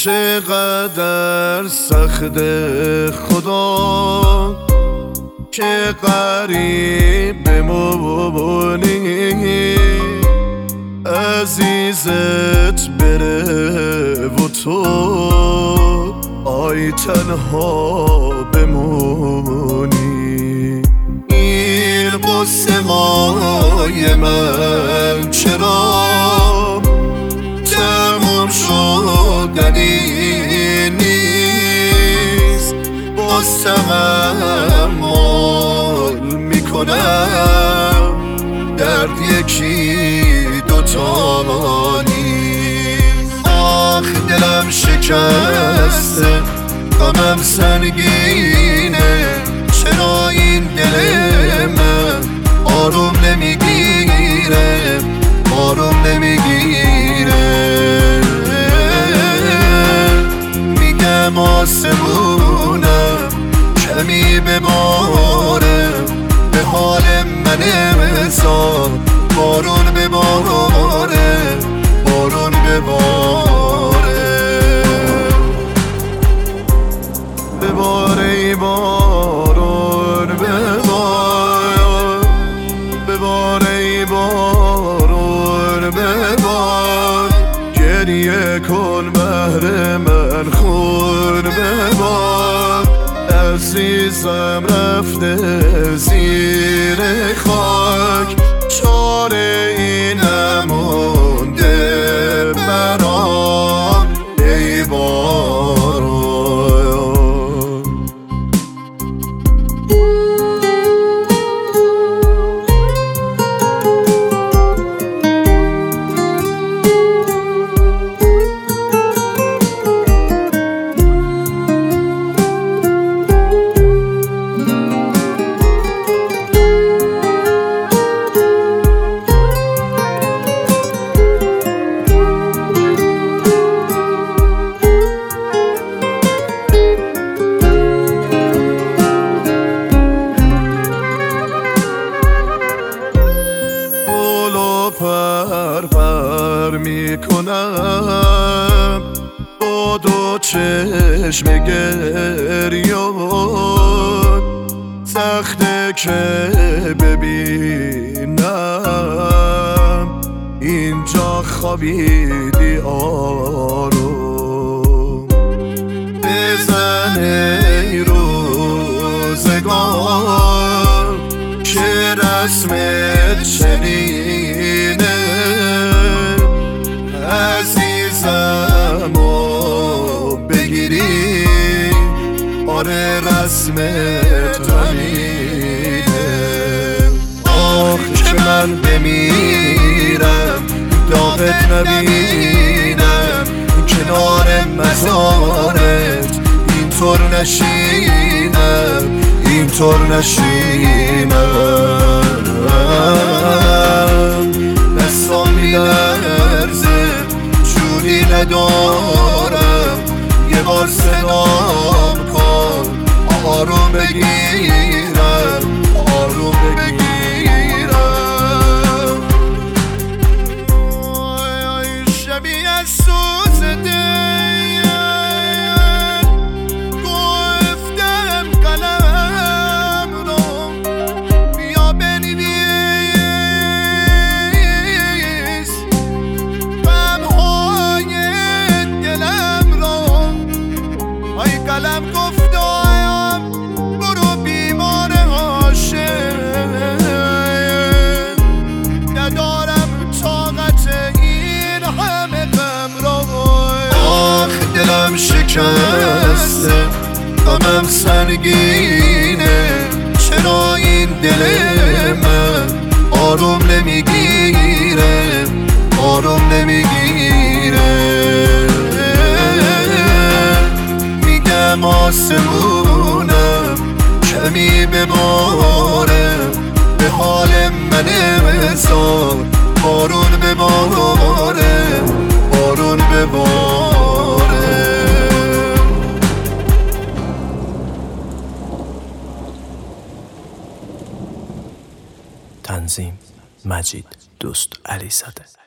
چقدر سخت خدا که قریب بمونی، عزیزت بره و تو آی تنها بمونی. این قصه مای من چرا تموم شدنی نیست؟ باز تحمل میکنم درد یکی دوتا نیست. آخ دلم شکسته، غمم سنگینه، چرا این دل من آروم نمیگیره، آروم نمیگیره. میگم آسمونم کمی بباره، به حال من بذار بارون بباره، بارون بباره، بباره ای بارون ببار، بباره ای بارون ببار. گریه کن بهر من خون ببار، عزیزم رفته زیر خاک، چاره ای نمونده برام ای بارون. پر میکنم با دو چشم گریان، سخته که ببینم اینجا خوابیدی آروم. بزنه روزگار که رسمت چنینه، عزیزمو بگیری آره رسمت همینه. آخ که من بمیرم داغت نبینم، کنار مزارت اینطور نشینم، اینطور نشینم. دستام میلرزه جوری ندارم، یه بار صدام کن آروم بگیرم، آروم بگیرم. شبیه سوز دل گفتم قلم رو بیا بنویس غمهای دلم رو. ای قلم گفتم برو بیمار عاشق، ندارم طاقت این همه غم رو. آخ دلم شکسته، غمم سنگینه، چرا این دل من آروم نمیگیره، آروم نمیگیره. میگم آسمونم کمی بباره، به حال من بذار بارون بباره، بارون بباره. تنظیم مجید دوست علیزاده.